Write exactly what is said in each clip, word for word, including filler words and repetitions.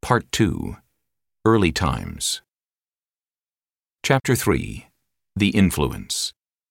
Part two. Early Times. Chapter three. The Influence.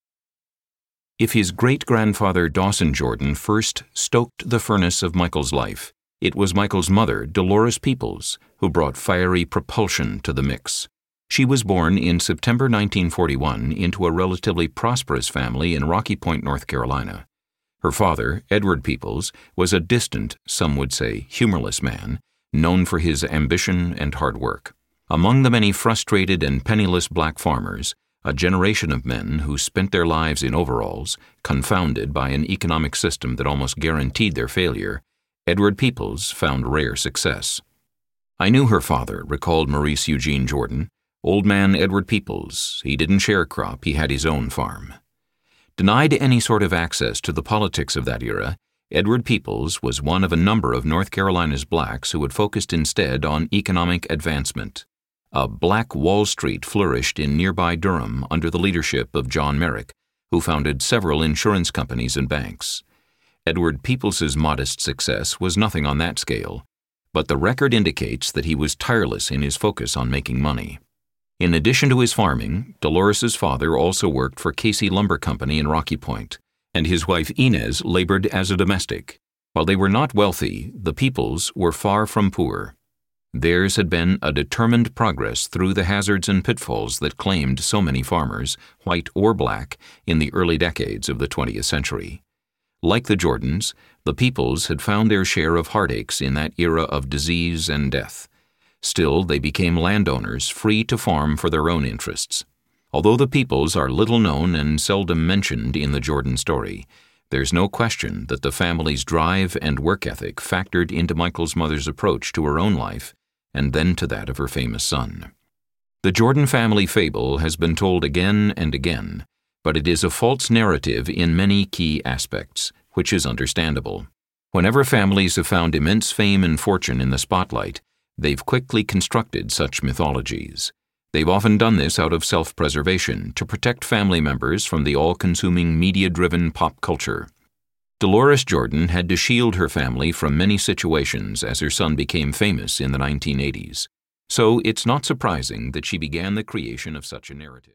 If his great-grandfather Dawson Jordan first stoked the furnace of Michael's life, it was Michael's mother, Dolores Peoples, who brought fiery propulsion to the mix. She was born in September nineteen forty-one into a relatively prosperous family in Rocky Point, North Carolina. Her father, Edward Peoples, was a distant, some would say humorless man, known for his ambition and hard work. Among the many frustrated and penniless black farmers, a generation of men who spent their lives in overalls, confounded by an economic system that almost guaranteed their failure, Edward Peoples found rare success. "I knew her father," recalled Maurice Eugene Jordan. "Old man Edward Peoples. He didn't sharecrop, he had his own farm." Denied any sort of access to the politics of that era, Edward Peoples was one of a number of North Carolina's blacks who had focused instead on economic advancement. A Black Wall Street flourished in nearby Durham under the leadership of John Merrick, who founded several insurance companies and banks. Edward Peoples's modest success was nothing on that scale, but the record indicates that he was tireless in his focus on making money. In addition to his farming, Dolores's father also worked for Casey Lumber Company in Rocky Point, and his wife Inez labored as a domestic. While they were not wealthy, the Peoples were far from poor. Theirs had been a determined progress through the hazards and pitfalls that claimed so many farmers, white or black, in the early decades of the twentieth century. Like the Jordans, the Peoples had found their share of heartaches in that era of disease and death. Still, they became landowners free to farm for their own interests. Although the Peoples are little known and seldom mentioned in the Jordan story, there's no question that the family's drive and work ethic factored into Michael's mother's approach to her own life and then to that of her famous son. The Jordan family fable has been told again and again, but it is a false narrative in many key aspects, which is understandable. Whenever families have found immense fame and fortune in the spotlight, they've quickly constructed such mythologies. They've often done this out of self-preservation to protect family members from the all-consuming media-driven pop culture. Dolores Jordan had to shield her family from many situations as her son became famous in the nineteen eighties. So it's not surprising that she began the creation of such a narrative.